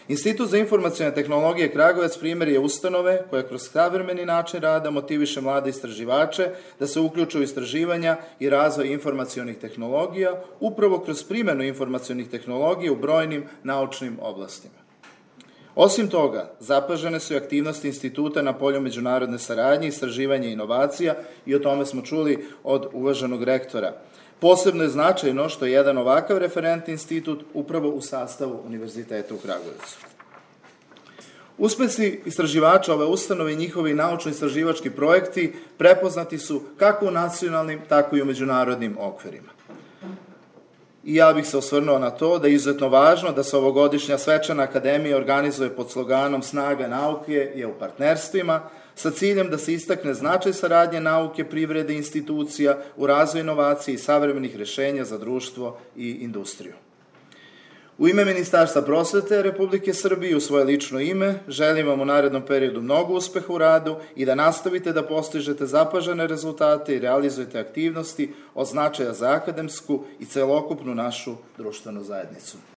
Institut za informacione tehnologije Kragujevac primjer je ustanove koja kroz savremeni način rada motiviše mlade istraživače da se uključe u istraživanja i razvoj informacionih tehnologija, upravo kroz primjenu informacionih tehnologija u brojnim naučnim oblastima. Osim toga, zapažene su i aktivnosti instituta na polju međunarodne saradnje, istraživanja i inovacija i o tome smo čuli od uvaženog rektora. Posebno je značajno što je jedan ovakav referentni institut upravo u sastavu Univerziteta u Kragujevcu. Uspesi istraživača ove ustanove i njihovi naučno-istraživački projekti prepoznati su kako u nacionalnim, tako i u međunarodnim okvirima. I ja bih se osvrnuo na to da je izuzetno važno da se ovogodišnja svečana akademija organizuje pod sloganom Snaga nauke je u partnerstvima, sa ciljem da se istakne značaj saradnje nauke, privrede i institucija u razvoju inovacije i savremenih rešenja za društvo i industriju. U ime Ministarstva prosvete Republike Srbije i u svoje lično ime želim vam u narednom periodu mnogo uspeha u radu i da nastavite da postižete zapažene rezultate i realizujete aktivnosti od značaja za akademsku i celokupnu našu društvenu zajednicu.